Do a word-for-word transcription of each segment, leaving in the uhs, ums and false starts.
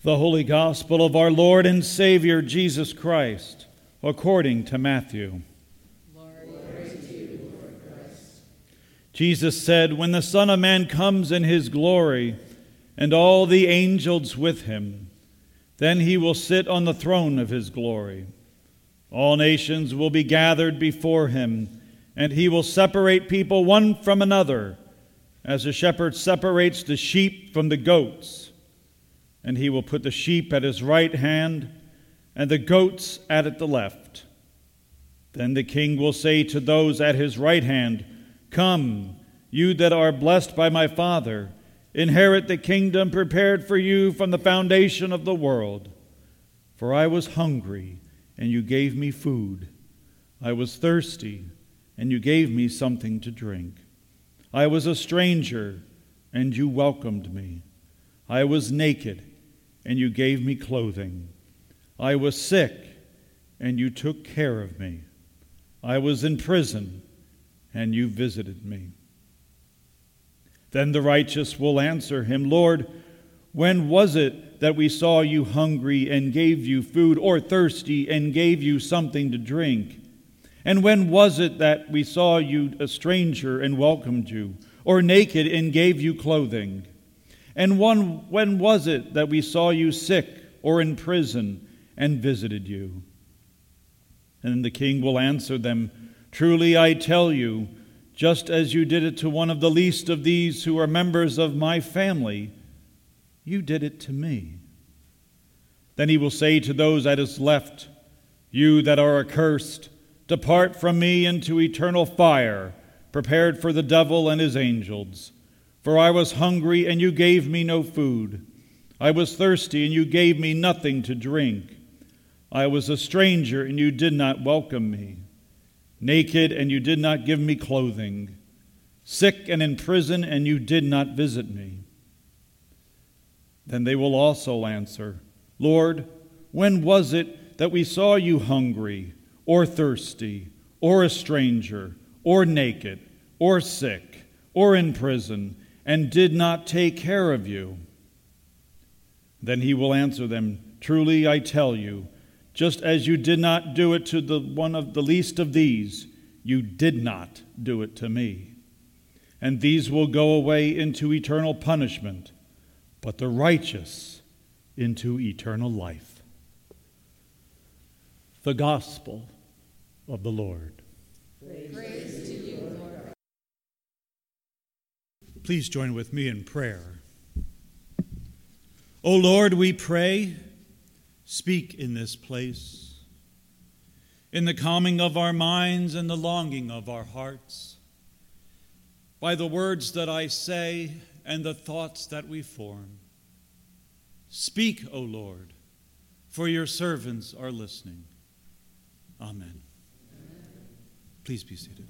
The Holy Gospel of our Lord and Savior Jesus Christ, according to Matthew. Glory to you, Lord Christ. Jesus said, "When the Son of Man comes in his glory, and all the angels with him, then he will sit on the throne of his glory. All nations will be gathered before him, and he will separate people one from another, as a shepherd separates the sheep from the goats. And he will put the sheep at his right hand, and the goats at the left. Then the king will say to those at his right hand, 'Come, you that are blessed by my Father, inherit the kingdom prepared for you from the foundation of the world. For I was hungry, and you gave me food. I was thirsty, and you gave me something to drink. I was a stranger, and you welcomed me. I was naked, and you gave me clothing. I was sick, and you took care of me. I was in prison, and you visited me.' Then the righteous will answer him, 'Lord, when was it that we saw you hungry and gave you food, or thirsty and gave you something to drink? And when was it that we saw you a stranger and welcomed you, or naked and gave you clothing? And one, when was it that we saw you sick or in prison and visited you?' And the king will answer them, 'Truly I tell you, just as you did it to one of the least of these who are members of my family, you did it to me.' Then he will say to those at his left, 'You that are accursed, depart from me into eternal fire, prepared for the devil and his angels. For I was hungry, and you gave me no food. I was thirsty, and you gave me nothing to drink. I was a stranger, and you did not welcome me. Naked, and you did not give me clothing. Sick and in prison, and you did not visit me.' Then they will also answer, 'Lord, when was it that we saw you hungry, or thirsty, or a stranger, or naked, or sick, or in prison, and did not take care of you?' Then he will answer them, 'Truly I tell you, just as you did not do it to the one of the least of these, you did not do it to me. And these will go away into eternal punishment, but the righteous into eternal life.'" The Gospel of the Lord. Praise, Praise to you, Lord. Please join with me in prayer. O Lord, we pray, speak in this place, in the calming of our minds and the longing of our hearts, by the words that I say and the thoughts that we form. Speak, O Lord, for your servants are listening. Amen. Amen. Please be seated.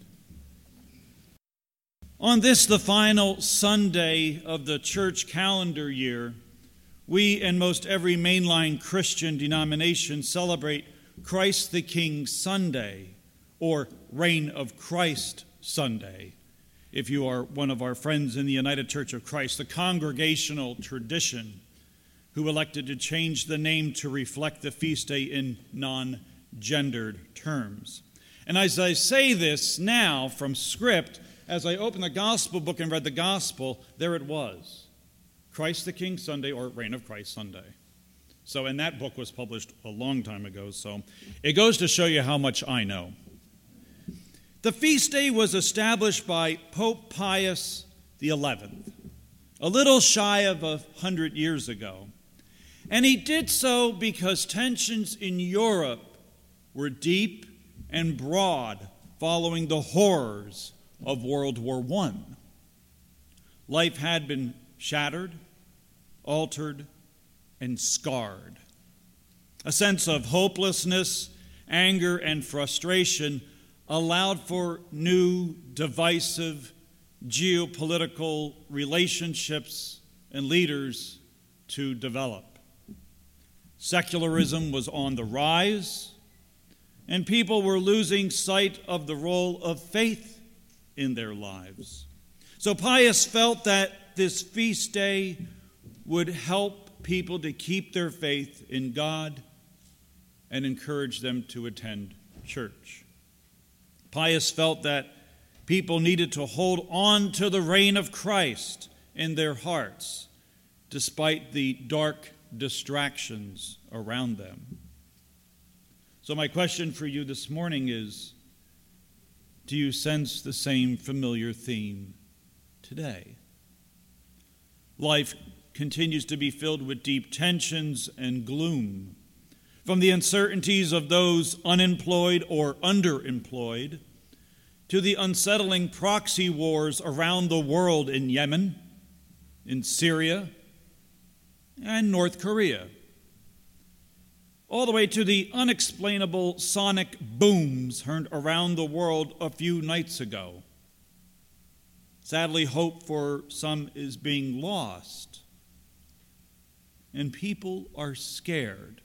On this, the final Sunday of the church calendar year, we and most every mainline Christian denomination celebrate Christ the King Sunday, or Reign of Christ Sunday. If you are one of our friends in the United Church of Christ, the congregational tradition who elected to change the name to reflect the feast day in non-gendered terms. And as I say this now from script, as I opened the gospel book and read the gospel, there it was. Christ the King Sunday, or Reign of Christ Sunday. So, and that book was published a long time ago, so it goes to show you how much I know. The feast day was established by Pope Pius the eleventh, a little shy of a hundred years ago. And he did so because tensions in Europe were deep and broad following the horrors of World War One. Life had been shattered, altered, and scarred. A sense of hopelessness, anger, and frustration allowed for new, divisive, geopolitical relationships and leaders to develop. Secularism was on the rise, and people were losing sight of the role of faith in their lives. So Pius felt that this feast day would help people to keep their faith in God and encourage them to attend church. Pius felt that people needed to hold on to the reign of Christ in their hearts, despite the dark distractions around them. So my question for you this morning is, do you sense the same familiar theme today? Life continues to be filled with deep tensions and gloom, from the uncertainties of those unemployed or underemployed, to the unsettling proxy wars around the world in Yemen, in Syria, and North Korea, all the way to the unexplainable sonic booms heard around the world a few nights ago. Sadly, hope for some is being lost, and people are scared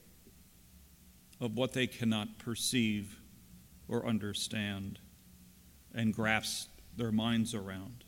of what they cannot perceive or understand and grasp their minds around.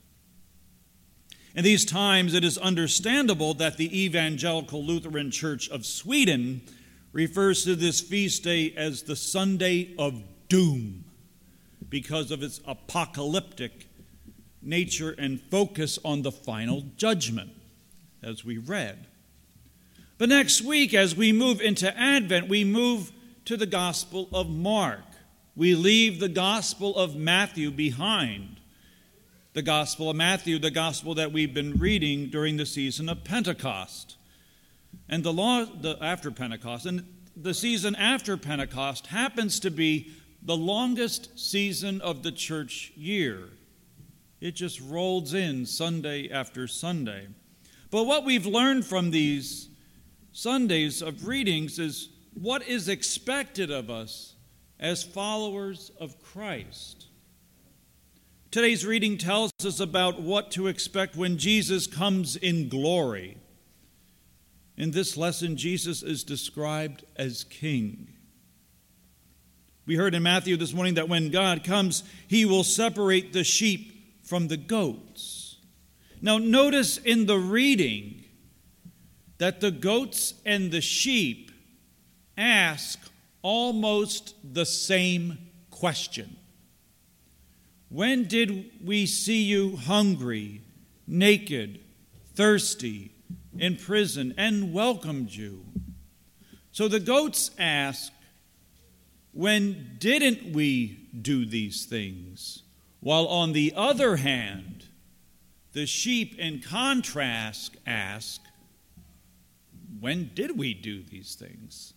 In these times, it is understandable that the Evangelical Lutheran Church of Sweden refers to this feast day as the Sunday of Doom because of its apocalyptic nature and focus on the final judgment, as we read. But next week, as we move into Advent, we move to the Gospel of Mark. We leave the Gospel of Matthew behind. The Gospel of Matthew, the Gospel that we've been reading during the season of Pentecost. And the law the, after Pentecost, and the season after Pentecost happens to be the longest season of the church year. It just rolls in Sunday after Sunday. But what we've learned from these Sundays of readings is what is expected of us as followers of Christ. Today's reading tells us about what to expect when Jesus comes in glory. In this lesson, Jesus is described as king. We heard in Matthew this morning that when God comes, he will separate the sheep from the goats. Now, notice in the reading that the goats and the sheep ask almost the same question. When did we see you hungry, naked, thirsty, in prison, and welcomed you? So the goats ask, when didn't we do these things? While on the other hand, the sheep in contrast ask, when did we do these things?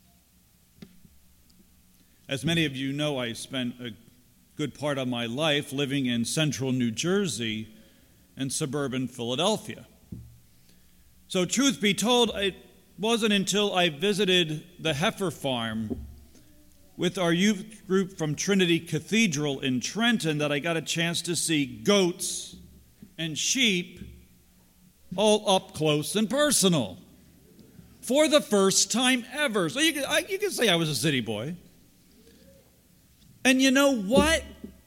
As many of you know, I spent a good part of my life living in central New Jersey and suburban Philadelphia. So truth be told, it wasn't until I visited the heifer farm with our youth group from Trinity Cathedral in Trenton that I got a chance to see goats and sheep all up close and personal for the first time ever. So you can, I, you can say I was a city boy. And you know what?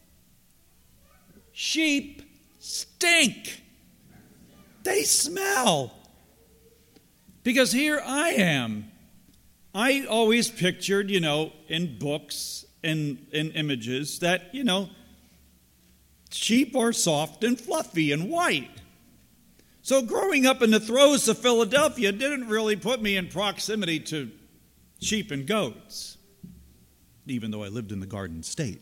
Sheep stink. They smell. Because here I am. I always pictured, you know, in books and in images that, you know, sheep are soft and fluffy and white. So growing up in the throes of Philadelphia didn't really put me in proximity to sheep and goats, even though I lived in the Garden State.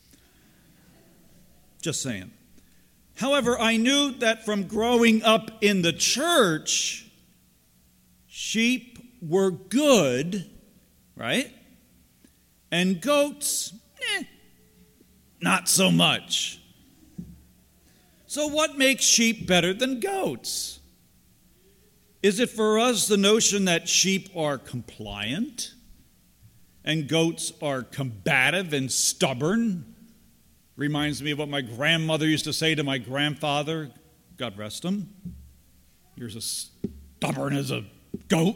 Just saying. However, I knew that from growing up in the church, sheep were good, right? And goats, eh, not so much. So what makes sheep better than goats? Is it for us the notion that sheep are compliant and goats are combative and stubborn? Reminds me of what my grandmother used to say to my grandfather, God rest him. You're as stubborn as a goat.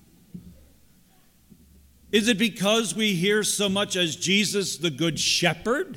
Is it because we hear so much as Jesus the Good Shepherd?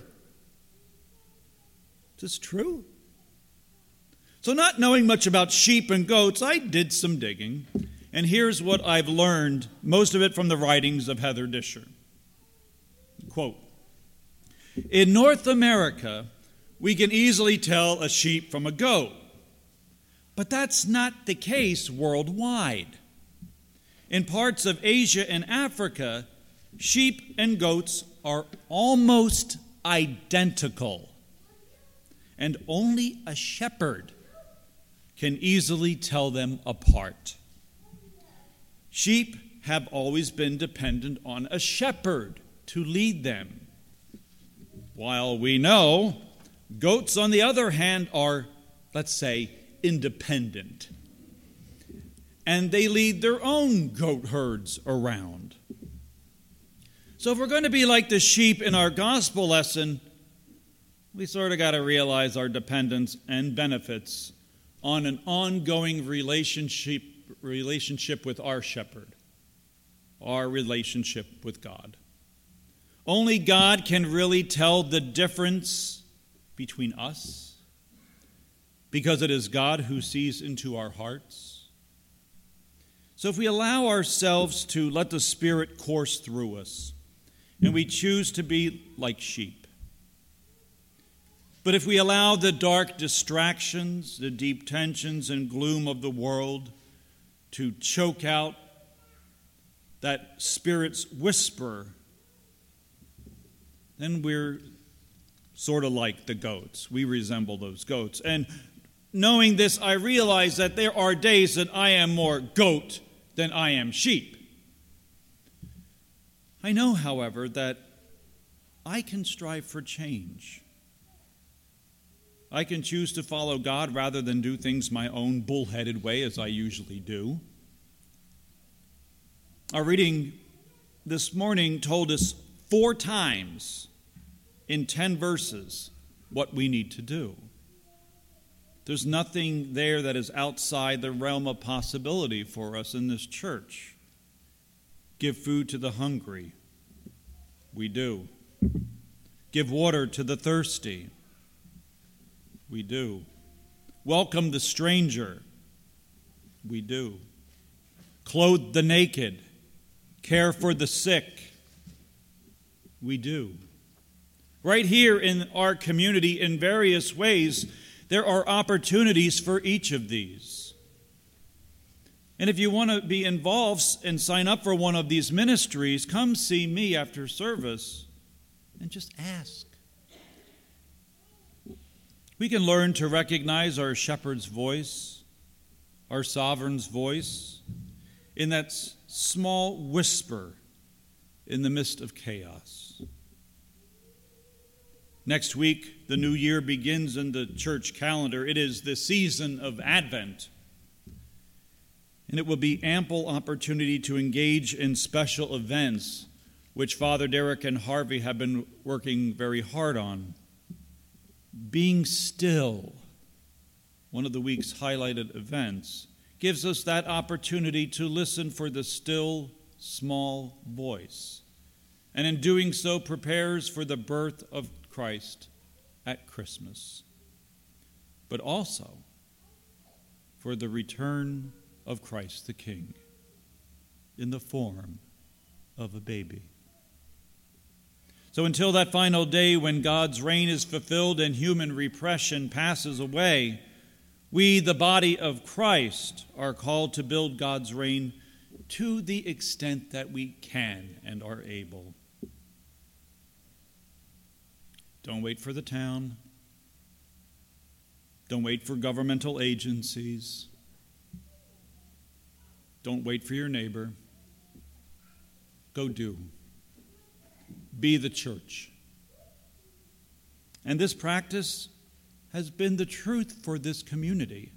Is this true? So not knowing much about sheep and goats, I did some digging. And here's what I've learned, most of it from the writings of Heather Disher. Quote, "In North America, we can easily tell a sheep from a goat, but that's not the case worldwide. In parts of Asia and Africa, sheep and goats are almost identical, and only a shepherd can easily tell them apart. Sheep have always been dependent on a shepherd to lead them, while we know goats, on the other hand, are, let's say, independent, and they lead their own goat herds around. So if we're going to be like the sheep in our gospel lesson, we sort of got to realize our dependence and benefits on an ongoing relationship relationship with our shepherd, our relationship with God. Only God can really tell the difference between us, because it is God who sees into our hearts. So if we allow ourselves to let the Spirit course through us, and we choose to be like sheep, but if we allow the dark distractions, the deep tensions and gloom of the world to choke out that Spirit's whisper, then we're sort of like the goats. We resemble those goats. And knowing this, I realize that there are days that I am more goat than I am sheep. I know, however, that I can strive for change. I can choose to follow God rather than do things my own bullheaded way, as I usually do. Our reading this morning told us four times in ten verses what we need to do. There's nothing there that is outside the realm of possibility for us in this church. Give food to the hungry. We do. Give water to the thirsty. We do. Welcome the stranger. We do. Clothe the naked. Care for the sick. We do. Right here in our community, in various ways, there are opportunities for each of these. And if you want to be involved and sign up for one of these ministries, come see me after service and just ask. We can learn to recognize our shepherd's voice, our sovereign's voice, in that small whisper in the midst of chaos. Next week, the new year begins in the church calendar. It is the season of Advent. And it will be ample opportunity to engage in special events, which Father Derek and Harvey have been working very hard on. Being still, one of the week's highlighted events, gives us that opportunity to listen for the still, small voice. And in doing so, prepares for the birth of Christ at Christmas, but also for the return of Christ the King in the form of a baby. So until that final day when God's reign is fulfilled and human repression passes away, we, the body of Christ, are called to build God's reign to the extent that we can and are able. Don't wait for the town. Don't wait for governmental agencies. Don't wait for your neighbor. Go do. Be the church. And this practice has been the truth for this community.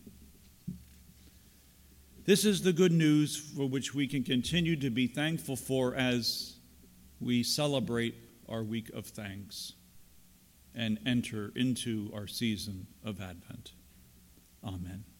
This is the good news for which we can continue to be thankful for as we celebrate our week of thanks and enter into our season of Advent. Amen.